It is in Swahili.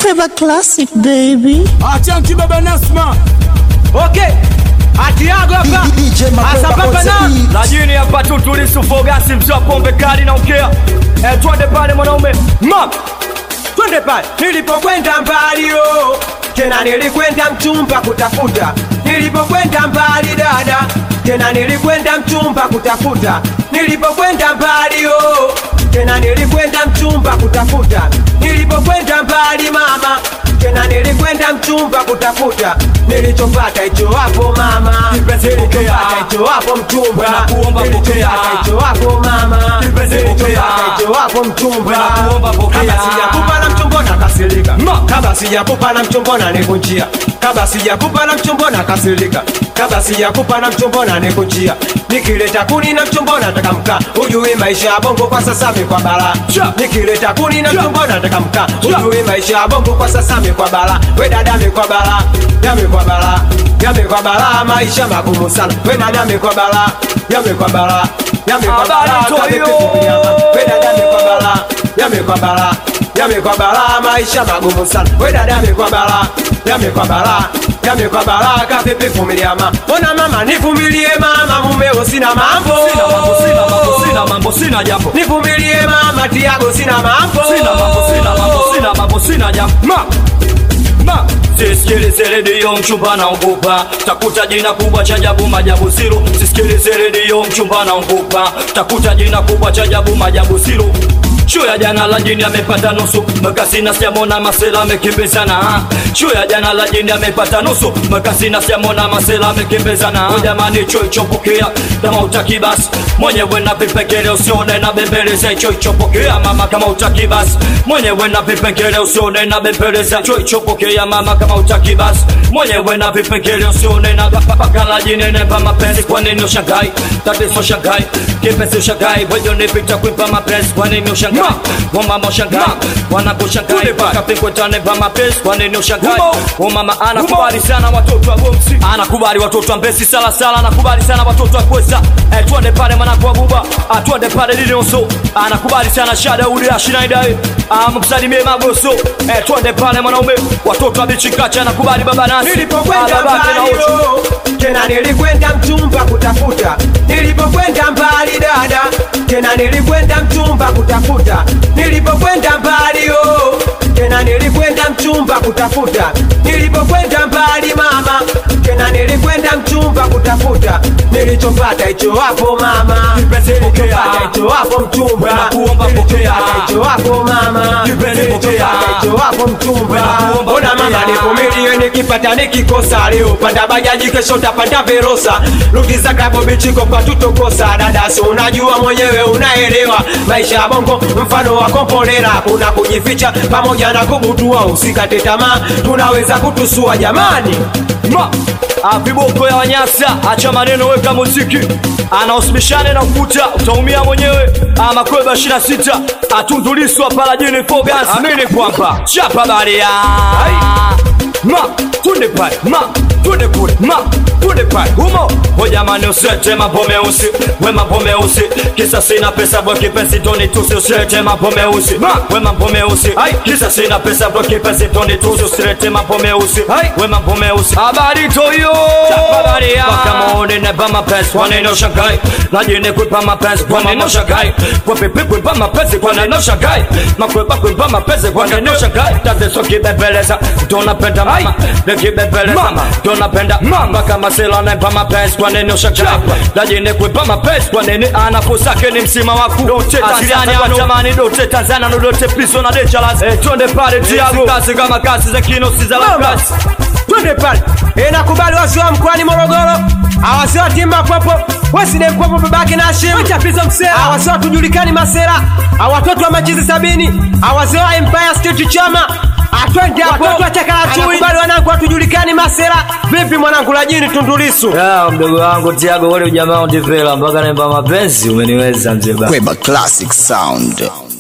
Kweba classic baby. Achanki baba Nasma. Okay. Atiago hapa. Asapapa na. Lajini hapa Tulisu Fogasi mzwa pombe kali na ukea. Twende pale mwanaume. Twende pale. Nilipokwenda mbali yo. Tena nilikwenda mchumba kutafuta. Nilipokwenda mbali dada. Tena nilikwenda mchumba kutafuta. Nilipokwenda mbali yo. Tena nilikwenda mchumba kutafuta. Nilipokwenda mbali mama. Tena nilikwenda mchumba kutafuta. Nilichopata hicho hapo mama. Nilichopata hicho hapo mchumba. Nilichopata hicho hapo mama. Nilichopata hicho hapo mchumba. Kama sijakupa na mchumba na kasirika. Kama sijakupa na mchumba na nikunjia. Kama sijakupa na mchumba na kasirika. Kama sijakupa na mchumba na nikunjia. Nikileta kuni na mchumba nataka mkaa. Ujue maisha ya bongo kwa sasa kwa bala. Nikileta kuni na mchumba nataka mkaa. Ujue maisha ya bongo kwa sasa kwa bala. We dada kwa bala. Kwa bala. Kwa bala maisha magumu sana. We dada kwa bala. Kwa bala. Kwa bala. We dada kwa bala. Kwa bala. Kwa bala maisha magumu sana. We dada kwa bala. Kwa bala. Kwa bala kapepe vumilia mama. Ona mama nivumilie mama mumeo sina mambo. Sina mambo sina jambo. Nivumilie mama Tiago sina mambo. Sina mambo sina jambo. Sisikilize redio mchumba na ungupa. Takuta jina kubwa cha jabu majabu siru. Sisikilize redio mchumba na ungupa. Takuta jina kubwa cha jabu majabu siru. Show ya jana la jini amepata nusu. Makasina siamona masela amekimbizana. Show ya jana la jini amepata nusu. Makasina siamona masela amekimbizana. O jamani choi chopokea. Kama utaki basi mwenyewe na vipekele usione na bembeleza. Choi chopokea mama kama utaki basi mwenyewe na vipekele usione na bembeleza. Choi chopokea mama kama utaki basi mwenyewe na vipekele usione na paka la jini nepa mapenzi. Kwa nini ushangai? Tatizo shangai. Kipesi ushangai. Wewe nipita kuipa mapenzi. Kwa nini ushangai? Mama ushangai. Wanakushangai. Kapikwetane pa mapenzi. Kwa nini ushangai? Mama anakubali sana watoto wa Gomsi. Anakubali watoto wa Mbesi sala sala. Anakubali sana watoto wa Kwesa. Twende pale mwanangu wa Buba. Twende pale Lilioso. Anakubali sana Shada Udi Ashinaidai. Msalimie Magoso. Twende pale mwanaume. Watoto wa Bichikacha anakubali baba nasi. Nilipokwenda mbali tena nilikwenda mchumba kutafuta. Nilipokwenda mbali dada. Tena nilikwenda mchumba kutafuta. Nilipokwenda mbali tena nilikwenda mchumba kutafuta. Nilipokwenda mbali mama. Tena nilikwenda mchumba kutafuta. Nilichopata hicho hapo mama. Nilichopata hicho hapo mchumba. Nilichopata hicho hapo mama. Nilichopata hicho hapo mchumba. Ona mama nivumilie nikipata nikikosa. Leo panda bajaji kesho tapanda Verosa. Rudi za klabu bichiko kwa tutokosa. Dada si unajua mwenyewe unaelewa. Maisha ya bongo mfano wa komponera. Kuna kujificha pamoja na kubutua. Usikate tamaa tunaweza kutusua jamani. Viboko ya Wanyasa. Acha maneno weka muziki. Anaosibishane na ukuta. Utaumia mwenyewe. Makweba 26. Tulisu hapa Lajini Fogasi. Amini kwamba chapa baria. Tunde pale. Tunde kule. Tunde pale. Humo. Jamani usete mambo meusi. We mambo meusi. Kisa sina pesa bwa kipenzi toni tusi. Usete mambo meusi. We mambo meusi. Kisa sina pesa bwa kipenzi toni tusi. Usete mambo meusi. We mambo meusi. Habari toyo. Chapa baria. Waka maone nepa mapenzi. Kwa neno shangai. Lajini kuipa mapenzi. Kwa neno shangai. Kwa pipi kuipa mapenzi. Kwa neno shangai. Makweba kuipa mapenzi. Kwa neno shangai. Tateso kibebeleza. Tunapenda mama. Nekibebeleza. Tunapenda mama kama sila nepa mapenzi. Kwa nini ushangai? Lajini kuipa mapenzi. Kwa nini anafusake ni msima waku. Dote Tanzania kwa jamani. Dote Tanzania no dote piso na dechalas. Twende pale Tiago. Kasi kama kasi za kino siza la kasi. Twende pale. Nakubali wasiwa mkwani Morogoro. Awasiwa timba popo. Waside mkwapo babake na Hashim. Wacha pisa msera. Awasiwa tujulikani masera. Awatoto wa machizi 70. Awasiwa Empire State Chama. Atwende hapo. Watoto wa Chakaratui. Anakubali wanangu watujulikani masera. Vipi mwanangu Lajini Tundulisu? Mdogo wangu Tiago wale ujamaa ndivela. Mpaka naimba mapenzi umeniweza mzee baba. Kweba classic sound.